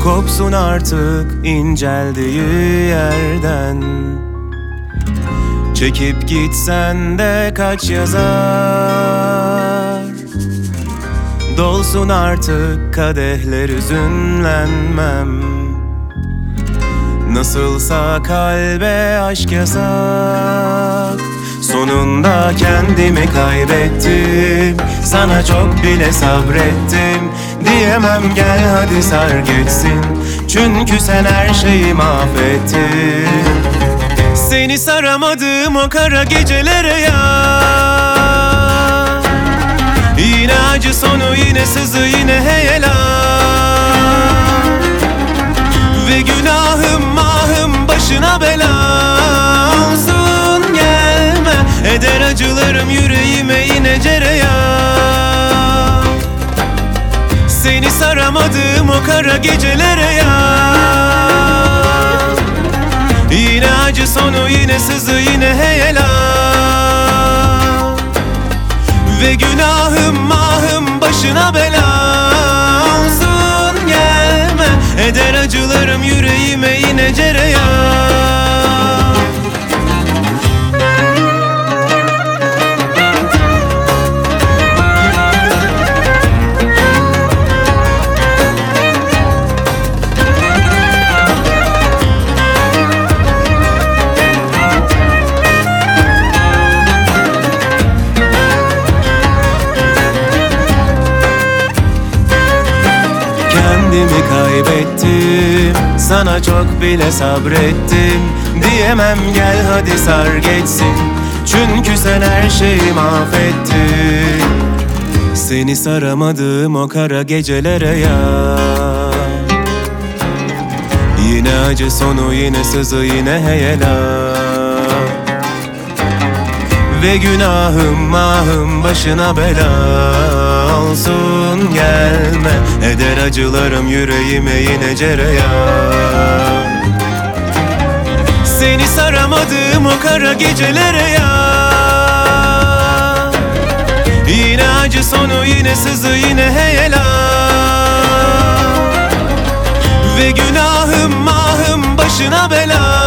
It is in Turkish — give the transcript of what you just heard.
Kopsun artık inceldiği yerden. Çekip gitsen de kaç yazar. Dolsun artık kadehler, üzünlenmem. Nasılsa kalbe aşk yasak. Sonunda kendimi kaybettim. Sana çok bile sabrettim. Diyemem gel hadi sar geçsin. Çünkü sen her şeyi mahvettin. Seni saramadım o kara gecelere ya. Yine acı sonu, yine sızı, yine heyelan. Ve günahım mahım başına bela olsun, gelme. Eder acılarım yüreğime yine cereyan. Seni saramadım o kara gecelere ya. Yine acı sonu, yine sızı, yine heyelan. Ve günahım mahım başına bela olsun, gelme. Eder acılarım yüreğime yine cereyan. Kendimi kaybettim, sana çok bile sabrettim. Diyemem gel hadi sar geçsin. Çünkü sen her şeyi mahvettin. Seni saramadım o kara gecelere ya. Yine acı sonu, yine sızı, yine heyelan. Ve günahım mahım başına bela olsun, gelme. Eder acılarım yüreğime yine cereyan. Seni saramadım o kara gecelere ya. Yine acı sonu, yine sızı, yine heyelan. Ve günahım mahım başına bela